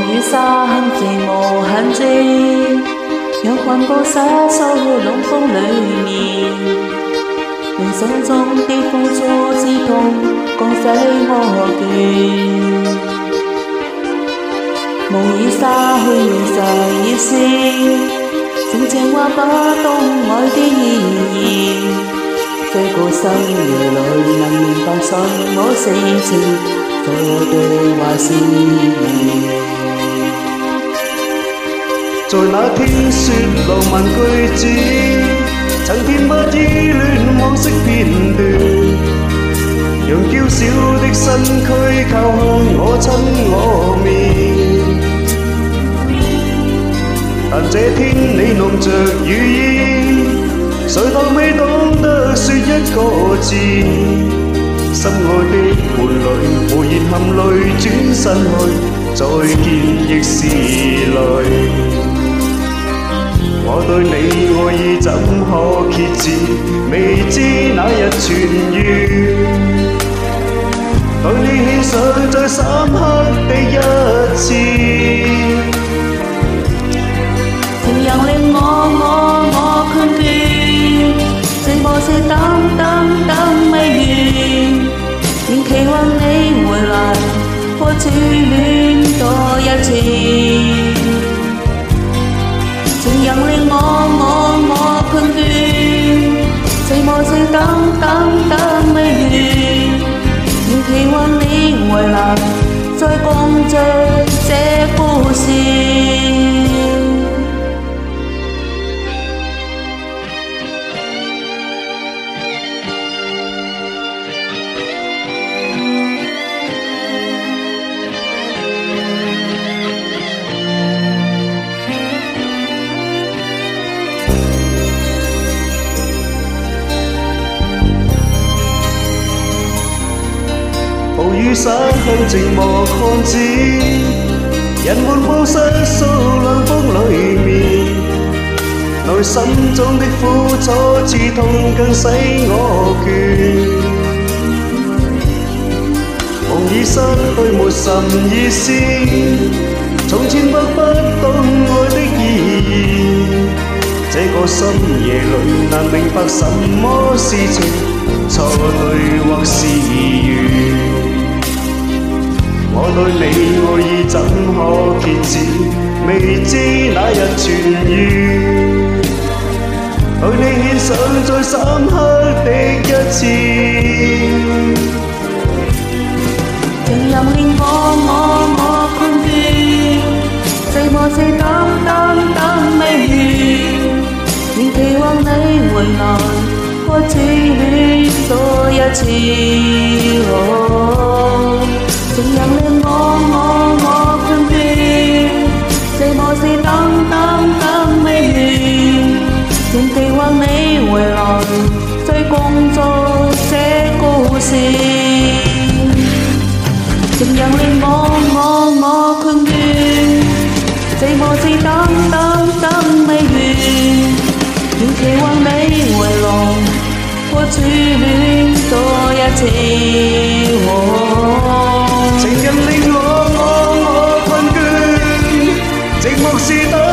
雨洒很寂寞痕迹，讓魂魄灑手冷風裏面，令手中的風阻之痛降洗我記。夢已灑去現實已消，從前話不懂愛的意義。這個深夜裏能明白什麼是情，錯對還是緣。 在那天說浪漫句子，曾填不依戀往昔片段，讓嬌小的身軀靠向我親我面。但這天你弄着雨衣，誰當未懂得說一個字，心愛的伴侶無言含淚轉身去，再見亦是淚。我對你愛意怎可揭示，未知那日痊愈，對你獻上最深刻的一次。 情人令我困倦，寂寞是等未完，仍期望你回來，或初戀多一次。情人令我困倦，寂寞是等未完，仍期望你回來，再共着這故事。 暴雨灑向寂寞巷子，人們報失數涼風裏面，內心中的苦楚刺痛更使我倦。夢已失去沒什意思，從前默不懂愛的意義，這個深夜裏難明白什麼是情，錯對或是緣。我對你愛意怎可揭示，未知那日痊愈，對你獻上最深刻的一次。 情人令我困倦，寂寞是等未完，仍期望你回來，或初戀多一次。情人令我困倦，寂寞是等未完，仍期望你回來，再共做這故事。情人令我困倦，寂寞是等未完，仍期望你回來，或初戀多一次。 情人令我困倦，寂寞是